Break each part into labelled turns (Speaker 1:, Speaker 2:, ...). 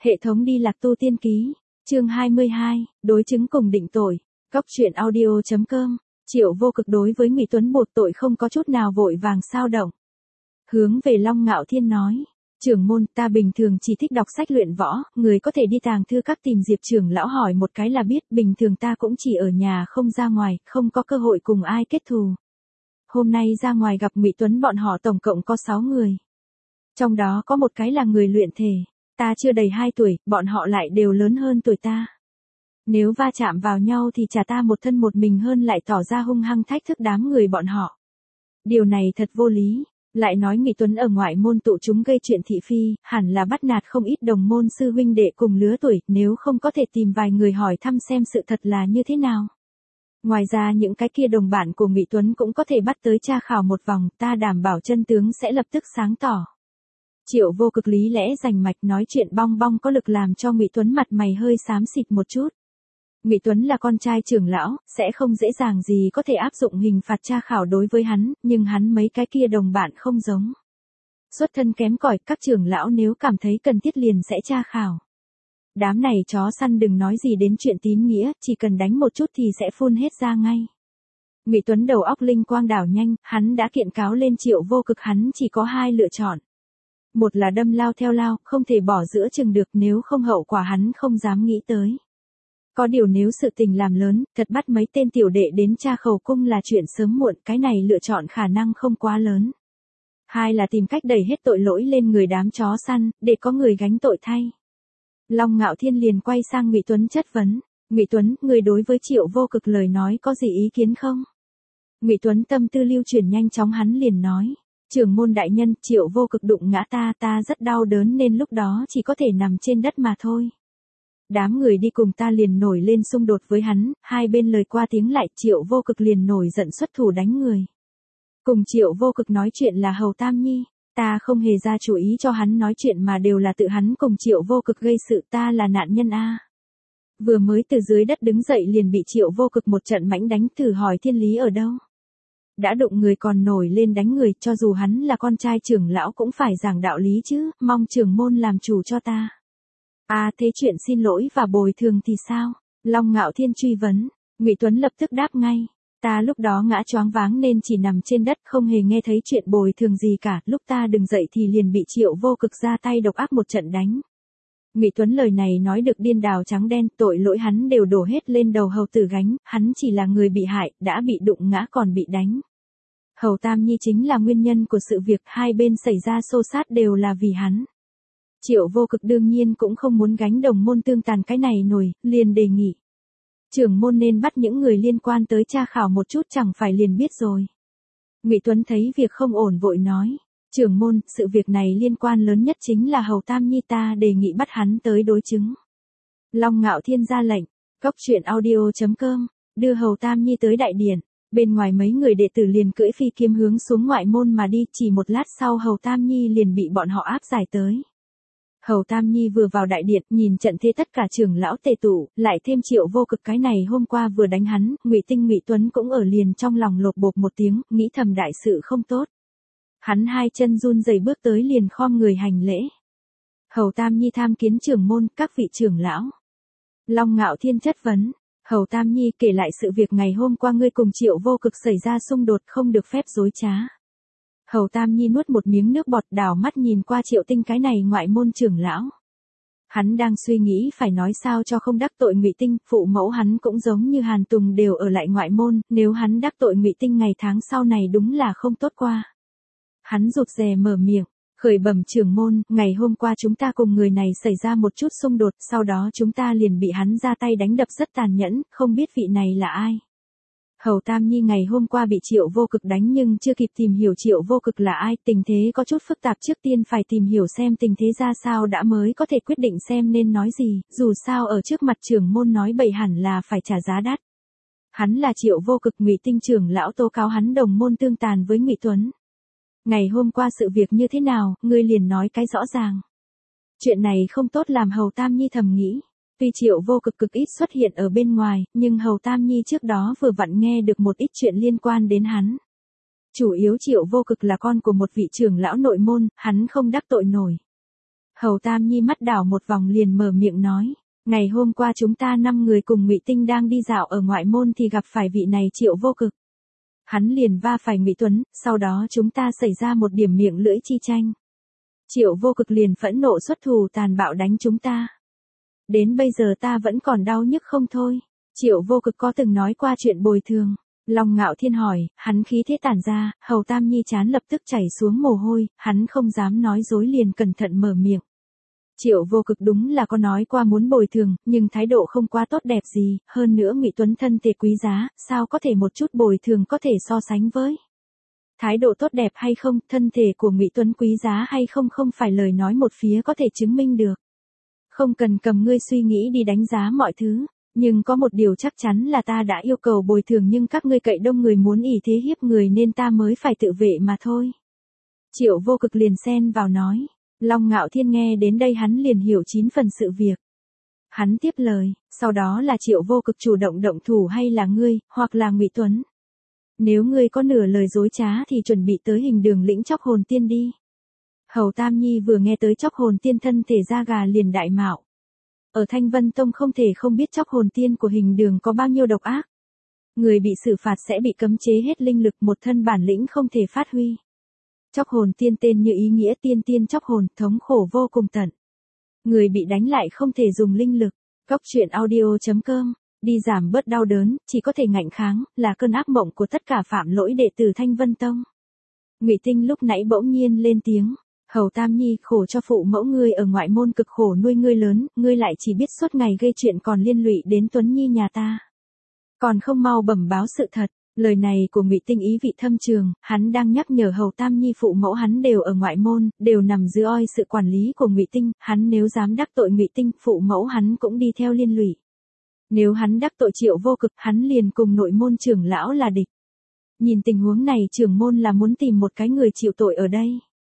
Speaker 1: Hệ thống đi lạc tu tiên ký, chương 22, đối chứng cùng định tội, Cóc truyện audio.com, Triệu Vô Cực đối với Ngụy Tuấn buộc tội không có chút nào vội vàng sao động. Hướng về Long Ngạo Thiên nói, trưởng môn ta bình thường chỉ thích đọc sách luyện võ, người có thể đi tàng thư các tìm Diệp trưởng lão hỏi một cái là biết, bình thường ta cũng chỉ ở nhà không ra ngoài, không có cơ hội cùng ai kết thù. Hôm nay ra ngoài gặp Ngụy Tuấn bọn họ tổng cộng có 6 người. Trong đó có một cái là người luyện thể. Ta chưa đầy 2 tuổi, bọn họ lại đều lớn hơn tuổi ta. Nếu va chạm vào nhau thì chả ta một thân một mình hơn lại tỏ ra hung hăng thách thức đám người bọn họ. Điều này thật vô lý. Lại nói Ngụy Tuấn ở ngoại môn tụ chúng gây chuyện thị phi, hẳn là bắt nạt không ít đồng môn sư huynh đệ cùng lứa tuổi, nếu không có thể tìm vài người hỏi thăm xem sự thật là như thế nào. Ngoài ra những cái kia đồng bạn của Ngụy Tuấn cũng có thể bắt tới tra khảo một vòng, ta đảm bảo chân tướng sẽ lập tức sáng tỏ. Triệu Vô Cực lý lẽ rành mạch nói chuyện bong bong có lực làm cho Ngụy Tuấn mặt mày hơi xám xịt một chút. Ngụy Tuấn là con trai trưởng lão, sẽ không dễ dàng gì có thể áp dụng hình phạt tra khảo đối với hắn, nhưng hắn mấy cái kia đồng bạn không giống. Xuất thân kém cỏi, các trưởng lão nếu cảm thấy cần thiết liền sẽ tra khảo. Đám này chó săn đừng nói gì đến chuyện tín nghĩa, chỉ cần đánh một chút thì sẽ phun hết ra ngay. Ngụy Tuấn đầu óc linh quang đảo nhanh, hắn đã kiện cáo lên Triệu Vô Cực, hắn chỉ có 2 lựa chọn. Một là đâm lao theo lao, không thể bỏ giữa chừng được, nếu không hậu quả hắn không dám nghĩ tới. Có điều nếu sự tình làm lớn, thật bắt mấy tên tiểu đệ đến tra khẩu cung là chuyện sớm muộn, cái này lựa chọn khả năng không quá lớn. 2 là tìm cách đẩy hết tội lỗi lên người đám chó săn, để có người gánh tội thay. Long Ngạo Thiên liền quay sang Ngụy Tuấn chất vấn, Ngụy Tuấn, người đối với Triệu Vô Cực lời nói có gì ý kiến không? Ngụy Tuấn tâm tư lưu chuyển nhanh chóng, hắn liền nói. Trưởng môn đại nhân, Triệu Vô Cực đụng ngã ta rất đau đớn nên lúc đó chỉ có thể nằm trên đất mà thôi. Đám người đi cùng ta liền nổi lên xung đột với hắn, hai bên lời qua tiếng lại, Triệu Vô Cực liền nổi giận xuất thủ đánh người. Cùng Triệu Vô Cực nói chuyện là Hầu Tam Nhi, ta không hề ra chủ ý cho hắn nói chuyện mà đều là tự hắn cùng Triệu Vô Cực gây sự, ta là nạn nhân a. Vừa mới từ dưới đất đứng dậy liền bị Triệu Vô Cực một trận mãnh đánh, thử hỏi thiên lý ở đâu. Đã đụng người còn nổi lên đánh người, cho dù hắn là con trai trưởng lão cũng phải giảng đạo lý chứ, mong trưởng môn làm chủ cho ta. Thế chuyện xin lỗi và bồi thường thì sao? Long Ngạo Thiên truy vấn, Ngụy Tuấn lập tức đáp ngay, ta lúc đó ngã choáng váng nên chỉ nằm trên đất không hề nghe thấy chuyện bồi thường gì cả, lúc ta đứng dậy thì liền bị Triệu Vô Cực ra tay độc ác một trận đánh. Ngụy Tuấn lời này nói được điên đảo trắng đen, tội lỗi hắn đều đổ hết lên đầu Hầu Tử gánh, hắn chỉ là người bị hại, đã bị đụng ngã còn bị đánh. Hầu Tam Nhi chính là nguyên nhân của sự việc, hai bên xảy ra xô xát đều là vì hắn. Triệu Vô Cực đương nhiên cũng không muốn gánh đồng môn tương tàn cái này nổi, liền đề nghị. Trưởng môn nên bắt những người liên quan tới tra khảo một chút chẳng phải liền biết rồi. Ngụy Tuấn thấy việc không ổn vội nói. Trưởng môn, sự việc này liên quan lớn nhất chính là Hầu Tam Nhi, ta đề nghị bắt hắn tới đối chứng. Long Ngạo Thiên ra lệnh, Cóc truyện audio.com, đưa Hầu Tam Nhi tới đại điện. Bên ngoài mấy người đệ tử liền cưỡi phi kiếm hướng xuống ngoại môn mà đi, chỉ một lát sau Hầu Tam Nhi liền bị bọn họ áp giải tới. Hầu Tam Nhi vừa vào đại điện, nhìn trận thế tất cả trưởng lão tề tụ, lại thêm Triệu Vô Cực cái này hôm qua vừa đánh hắn, Ngụy Tinh Ngụy Tuấn cũng ở liền trong lòng lột bột một tiếng, nghĩ thầm đại sự không tốt. Hắn hai chân run rẩy bước tới liền khom người hành lễ. Hầu Tam Nhi tham kiến trưởng môn, các vị trưởng lão. Long Ngạo Thiên chất vấn, Hầu Tam Nhi kể lại sự việc ngày hôm qua ngươi cùng Triệu Vô Cực xảy ra xung đột, không được phép dối trá. Hầu Tam Nhi nuốt một miếng nước bọt, đảo mắt nhìn qua Triệu Tinh cái này ngoại môn trưởng lão. Hắn đang suy nghĩ phải nói sao cho không đắc tội Ngụy Tinh, phụ mẫu hắn cũng giống như Hàn Tùng đều ở lại ngoại môn, nếu hắn đắc tội Ngụy Tinh ngày tháng sau này đúng là không tốt qua. Hắn rụt rè mở miệng, khởi bẩm trưởng môn, ngày hôm qua chúng ta cùng người này xảy ra một chút xung đột, sau đó chúng ta liền bị hắn ra tay đánh đập rất tàn nhẫn, không biết vị này là ai. Hầu Tam Nhi ngày hôm qua bị Triệu Vô Cực đánh nhưng chưa kịp tìm hiểu Triệu Vô Cực là ai, tình thế có chút phức tạp, trước tiên phải tìm hiểu xem tình thế ra sao đã mới có thể quyết định xem nên nói gì, dù sao ở trước mặt trưởng môn nói bậy hẳn là phải trả giá đắt. Hắn là Triệu Vô Cực, Ngụy Tinh trưởng lão tố cáo hắn đồng môn tương tàn với Ngụy Tuấn. Ngày hôm qua sự việc như thế nào, ngươi liền nói cái rõ ràng. Chuyện này không tốt làm Hầu Tam Nhi thầm nghĩ. Tuy Triệu Vô Cực cực ít xuất hiện ở bên ngoài, nhưng Hầu Tam Nhi trước đó vừa vặn nghe được một ít chuyện liên quan đến hắn. Chủ yếu Triệu Vô Cực là con của một vị trưởng lão nội môn, hắn không đắc tội nổi. Hầu Tam Nhi mắt đảo một vòng liền mở miệng nói, ngày hôm qua chúng ta 5 người cùng Ngụy Tinh đang đi dạo ở ngoại môn thì gặp phải vị này Triệu Vô Cực. Hắn liền va phải Ngụy Tuấn, sau đó chúng ta xảy ra một điểm miệng lưỡi chi tranh. Triệu Vô Cực liền phẫn nộ xuất thủ tàn bạo đánh chúng ta. Đến bây giờ ta vẫn còn đau nhức không thôi. Triệu Vô Cực có từng nói qua chuyện bồi thường. Long Ngạo Thiên hỏi, hắn khí thế tản ra, Hầu Tam Nhi chán lập tức chảy xuống mồ hôi, hắn không dám nói dối liền cẩn thận mở miệng. Triệu Vô Cực đúng là có nói qua muốn bồi thường, nhưng thái độ không quá tốt đẹp gì, hơn nữa Ngụy Tuấn thân thể quý giá, sao có thể một chút bồi thường có thể so sánh với. Thái độ tốt đẹp hay không, thân thể của Ngụy Tuấn quý giá hay không không phải lời nói một phía có thể chứng minh được. Không cần cầm ngươi suy nghĩ đi đánh giá mọi thứ, nhưng có một điều chắc chắn là ta đã yêu cầu bồi thường nhưng các ngươi cậy đông người muốn ỷ thế hiếp người nên ta mới phải tự vệ mà thôi. Triệu Vô Cực liền xen vào nói. Long Ngạo Thiên nghe đến đây hắn liền hiểu 9 phần sự việc. Hắn tiếp lời, sau đó là Triệu Vô Cực chủ động động thủ hay là ngươi, hoặc là Ngụy Tuấn. Nếu ngươi có nửa lời dối trá thì chuẩn bị tới Hình Đường lĩnh Chóc Hồn Tiên đi. Hầu Tam Nhi vừa nghe tới Chóc Hồn Tiên thân thể da gà liền đại mạo. Ở Thanh Vân Tông không thể không biết Chóc Hồn Tiên của Hình Đường có bao nhiêu độc ác. Người bị xử phạt sẽ bị cấm chế hết linh lực, một thân bản lĩnh không thể phát huy. Chóc Hồn Tiên tên như ý nghĩa tiên tiên chóc hồn, thống khổ vô cùng tận. Người bị đánh lại không thể dùng linh lực. Cóc truyện audio.com, đi giảm bớt đau đớn, chỉ có thể ngạnh kháng, là cơn ác mộng của tất cả phạm lỗi đệ tử Thanh Vân Tông. Ngụy Tinh lúc nãy bỗng nhiên lên tiếng, Hầu Tam Nhi, khổ cho phụ mẫu ngươi ở ngoại môn cực khổ nuôi ngươi lớn, ngươi lại chỉ biết suốt ngày gây chuyện còn liên lụy đến Tuấn Nhi nhà ta. Còn không mau bẩm báo sự thật. Lời này của Ngụy Tinh ý vị thâm trường, hắn đang nhắc nhở Hầu Tam Nhi phụ mẫu hắn đều ở ngoại môn, đều nằm dưới oi sự quản lý của Ngụy Tinh, hắn nếu dám đắc tội Ngụy Tinh, phụ mẫu hắn cũng đi theo liên lụy. Nếu hắn đắc tội Triệu Vô Cực, hắn liền cùng nội môn trưởng lão là địch. Nhìn tình huống này, trưởng môn là muốn tìm một cái người chịu tội ở đây.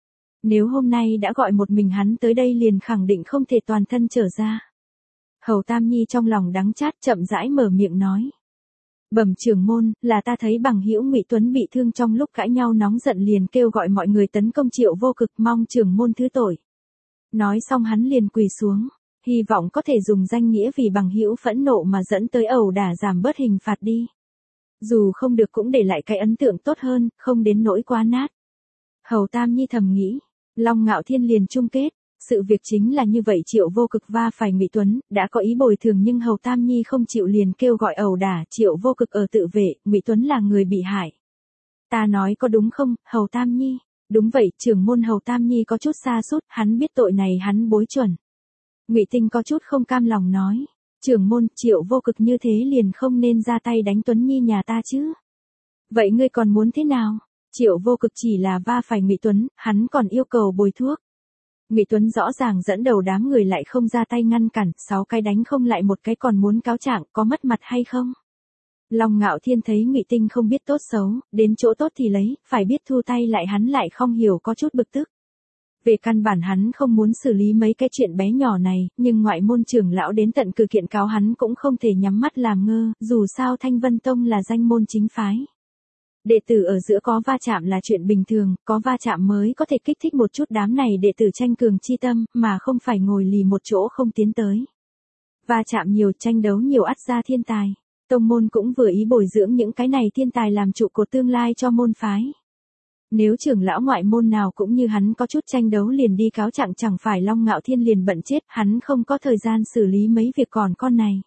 Speaker 1: Nếu hôm nay đã gọi một mình hắn tới đây liền khẳng định không thể toàn thân trở ra. Hầu Tam Nhi trong lòng đắng chát chậm rãi mở miệng nói. Bẩm trưởng môn, là ta thấy bằng hữu Ngụy Tuấn bị thương trong lúc cãi nhau nóng giận liền kêu gọi mọi người tấn công Triệu Vô Cực, mong trưởng môn thứ tội. Nói xong hắn liền quỳ xuống, hy vọng có thể dùng danh nghĩa vì bằng hữu phẫn nộ mà dẫn tới ẩu đả giảm bớt hình phạt đi. Dù không được cũng để lại cái ấn tượng tốt hơn, không đến nỗi quá nát. Hầu Tam Nhi thầm nghĩ, Long Ngạo Thiên liền chung kết. Sự việc chính là như vậy, Triệu Vô Cực va phải Ngụy Tuấn, đã có ý bồi thường nhưng Hầu Tam Nhi không chịu liền kêu gọi ẩu đả, Triệu Vô Cực ở tự vệ, Ngụy Tuấn là người bị hại. Ta nói có đúng không, Hầu Tam Nhi? Đúng vậy, trưởng môn. Hầu Tam Nhi có chút sa sút, hắn biết tội này hắn bối chuẩn. Ngụy Tinh có chút không cam lòng nói, trưởng môn, Triệu Vô Cực như thế liền không nên ra tay đánh Tuấn Nhi nhà ta chứ. Vậy ngươi còn muốn thế nào? Triệu Vô Cực chỉ là va phải Ngụy Tuấn, hắn còn yêu cầu bồi thuốc. Ngụy Tuấn rõ ràng dẫn đầu đám người lại không ra tay ngăn cản, 6 cái đánh không lại một cái còn muốn cáo trạng, có mất mặt hay không? Long Ngạo Thiên thấy Ngụy Tinh không biết tốt xấu, đến chỗ tốt thì lấy, phải biết thu tay lại, hắn lại không hiểu có chút bực tức. Về căn bản hắn không muốn xử lý mấy cái chuyện bé nhỏ này, nhưng ngoại môn trưởng lão đến tận cửa kiện cáo hắn cũng không thể nhắm mắt làm ngơ, dù sao Thanh Vân Tông là danh môn chính phái. Đệ tử ở giữa có va chạm là chuyện bình thường, có va chạm mới có thể kích thích một chút đám này đệ tử tranh cường chi tâm, mà không phải ngồi lì một chỗ không tiến tới. Va chạm nhiều, tranh đấu nhiều ắt ra thiên tài. Tông môn cũng vừa ý bồi dưỡng những cái này thiên tài làm trụ cột tương lai cho môn phái. Nếu trưởng lão ngoại môn nào cũng như hắn có chút tranh đấu liền đi cáo trạng, chẳng phải Long Ngạo Thiên liền bận chết, hắn không có thời gian xử lý mấy việc còn con này.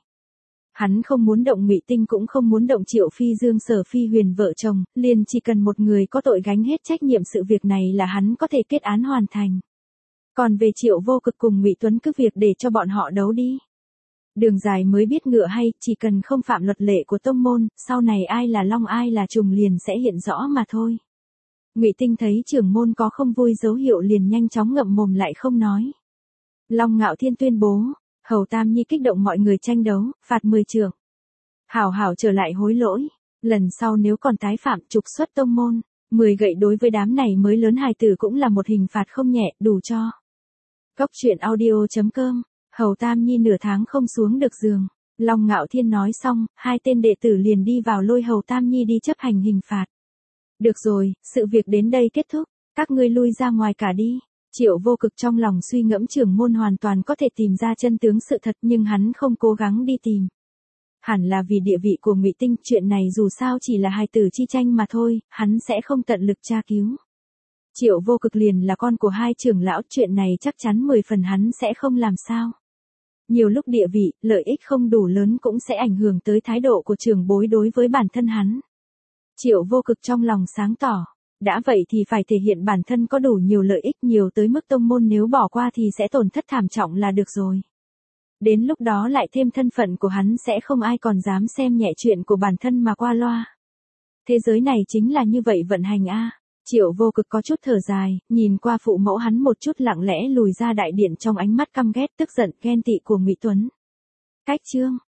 Speaker 1: Hắn không muốn động Ngụy Tinh cũng không muốn động Triệu Phi Dương Sở Phi Huyền vợ chồng, liền chỉ cần một người có tội gánh hết trách nhiệm sự việc này là hắn có thể kết án hoàn thành. Còn về Triệu Vô Cực cùng Ngụy Tuấn cứ việc để cho bọn họ đấu đi. Đường dài mới biết ngựa hay, chỉ cần không phạm luật lệ của tông môn, sau này ai là long ai là trùng liền sẽ hiện rõ mà thôi. Ngụy Tinh thấy trưởng môn có không vui dấu hiệu liền nhanh chóng ngậm mồm lại không nói. Long Ngạo Thiên tuyên bố, Hầu Tam Nhi kích động mọi người tranh đấu, phạt 10 trượng. Hảo hảo trở lại hối lỗi, lần sau nếu còn tái phạm trục xuất tông môn, 10 gậy đối với đám này mới lớn hài tử cũng là một hình phạt không nhẹ, đủ cho. Cóc truyện audio.com, Hầu Tam Nhi nửa tháng không xuống được giường. Long Ngạo Thiên nói xong, 2 tên đệ tử liền đi vào lôi Hầu Tam Nhi đi chấp hành hình phạt. Được rồi, sự việc đến đây kết thúc, các ngươi lui ra ngoài cả đi. Triệu Vô Cực trong lòng suy ngẫm trưởng môn hoàn toàn có thể tìm ra chân tướng sự thật nhưng hắn không cố gắng đi tìm. Hẳn là vì địa vị của Ngụy Tinh, chuyện này dù sao chỉ là hài tử chi tranh mà thôi, hắn sẽ không tận lực tra cứu. Triệu Vô Cực liền là con của hai trưởng lão, chuyện này chắc chắn 10 phần hắn sẽ không làm sao. Nhiều lúc địa vị, lợi ích không đủ lớn cũng sẽ ảnh hưởng tới thái độ của trưởng bối đối với bản thân hắn. Triệu Vô Cực trong lòng sáng tỏ, đã vậy thì phải thể hiện bản thân có đủ nhiều lợi ích, nhiều tới mức tông môn nếu bỏ qua thì sẽ tổn thất thảm trọng là được rồi. Đến lúc đó lại thêm thân phận của hắn sẽ không ai còn dám xem nhẹ chuyện của bản thân mà qua loa. Thế giới này chính là như vậy vận hành a. Triệu Vô Cực có chút thở dài, nhìn qua phụ mẫu hắn một chút lặng lẽ lùi ra đại điện trong ánh mắt căm ghét tức giận ghen tị của Ngụy Tuấn. Cách chương